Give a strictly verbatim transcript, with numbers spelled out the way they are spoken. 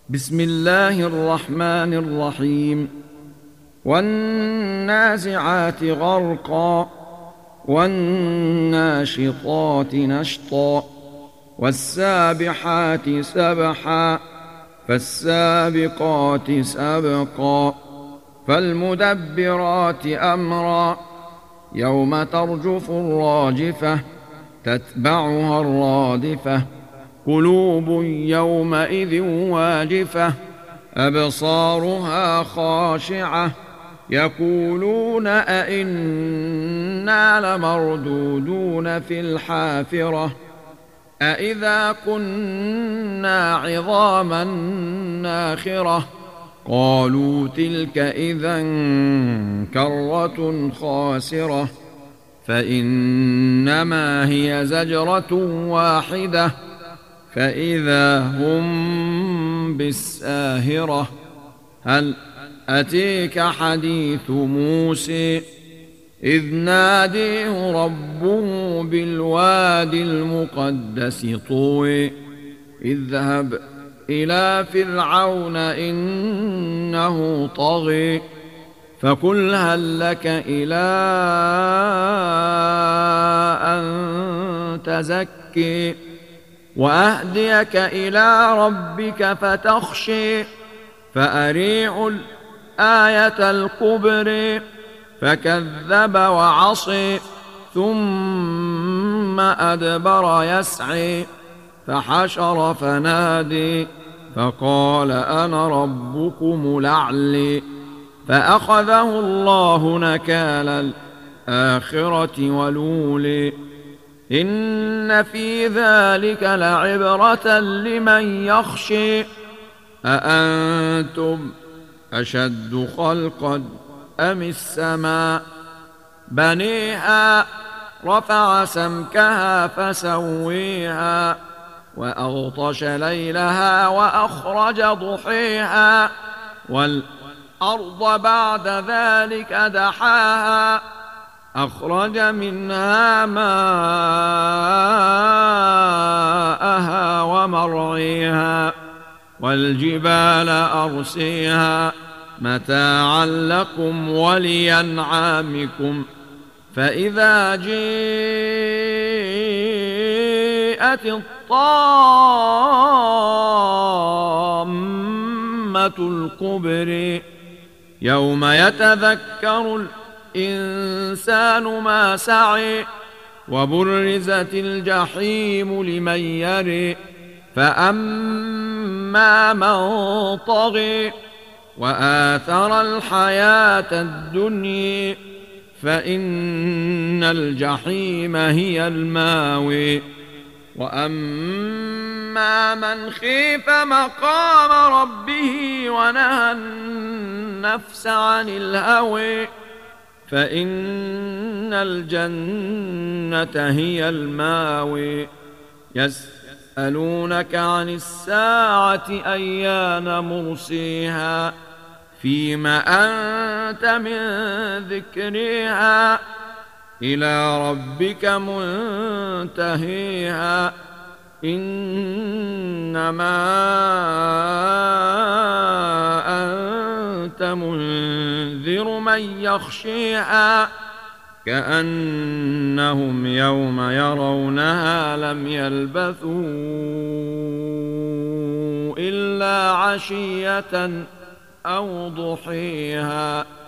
بسم الله الرحمن الرحيم. والنازعات غرقا والناشطات نشطا والسابحات سبحا فالسابقات سبقا فالمدبرات أمرا يوم ترجف الراجفة تتبعها الرادفة قلوب يومئذ واجفة أبصارها خاشعة يقولون أئنا لمردودون في الحافرة أئذا كنا عظاما ناخرة قالوا تلك إذا كرة خاسرة فإنما هي زجرة واحدة فإذا هم بالساهرة هل أتيك حديث موسى إذ ناديه ربه بالواد المقدس طوى اذهب إلى فرعون إنه طغى فقل هل لك إلى أن تزكي وأهديك إلى ربك فتخشي فأريع الآية الكبرى فكذب وعصي ثم أدبر يسعي فحشر فنادي فقال أنا ربكم الأعلى فأخذه الله نكال الآخرة والأولى إن في ذلك لعبرة لمن يخشي أأنتم أشد خلقا أم السماء بنيها رفع سمكها فسويها وأغطش ليلها وأخرج ضحيها والأرض بعد ذلك دحاها أخرج منها ماءها ومرعيها والجبال أرسيها متاعا لكم ولأنعامكم فإذا جاءت الطامة الكبرى يوم يتذكر الإنسان ما سعي وبرزت الجحيم لمن يري فأما من طغى وآثر الحياة الدنيا فإن الجحيم هي الماوى وأما من خيف مقام ربه ونهى النفس عن الهوى فإن الجنة هي الماوى يسألونك عن الساعة أيان مرسيها فيما أنت من ذكرها إلى ربك منتهيها إنما أنت منذر من يخشيها كأنهم يوم يرونها لم يلبثوا إلا عشية أو ضحيها.